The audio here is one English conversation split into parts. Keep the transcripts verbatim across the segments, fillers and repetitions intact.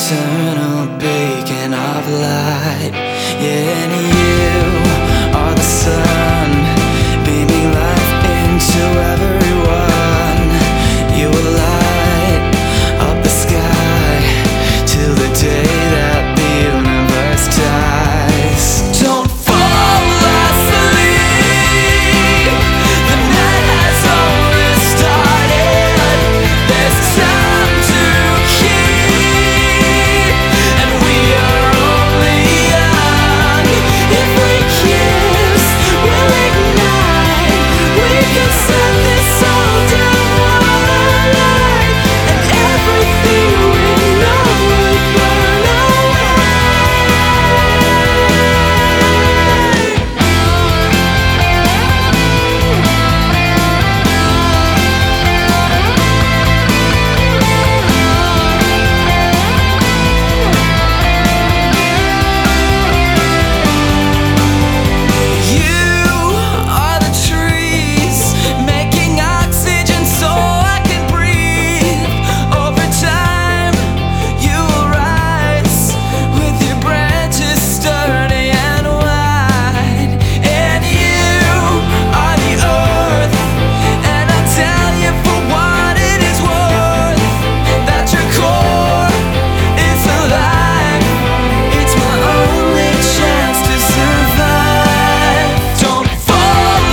eternal beacon of light. Yeah, and you are the sun, beaming life into everyone. You will light up the sky till the day that the universe dies. Don't fall asleep, the night has only started. There's time to keep, and we are only young. If we kiss, we'll ignite. We can set this all down one light, and everything we know would burn away. You are the trees, making oxygen so I can breathe. Over time, you will rise with your branches sturdy and wide. And you are the earth, and I'll tell you for what it is worth, that your core is alive. It's my only chance to survive. Don't fall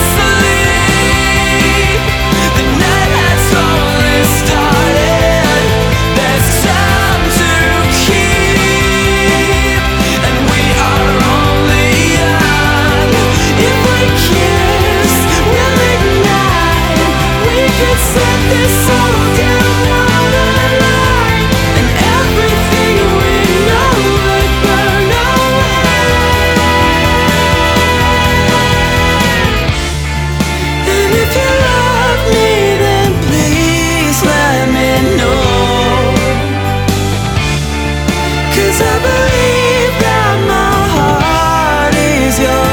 asleep, the night has only started. There's time to keep, and we are only young. If we kiss, we'll ignite. We can set this all down one light, and everything we know would burn away. And if you love me, then please let me know, 'cause I believe that my heart is your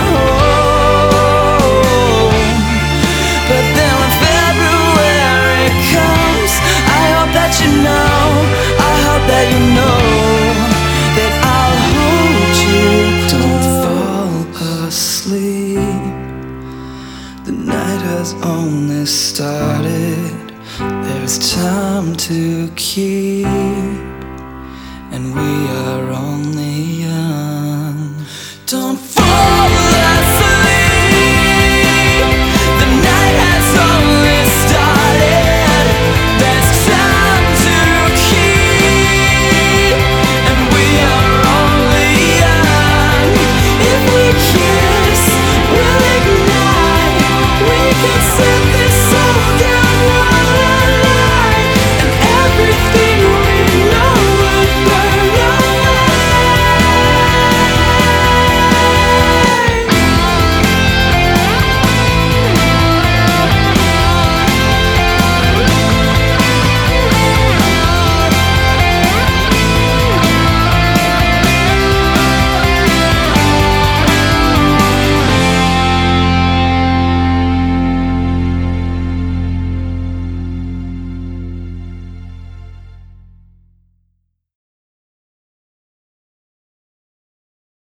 home. But then when February comes, I hope that you know, I hope that you know that I'll hold you close. Don't fall asleep, the night has only started. There's time to keep, and we are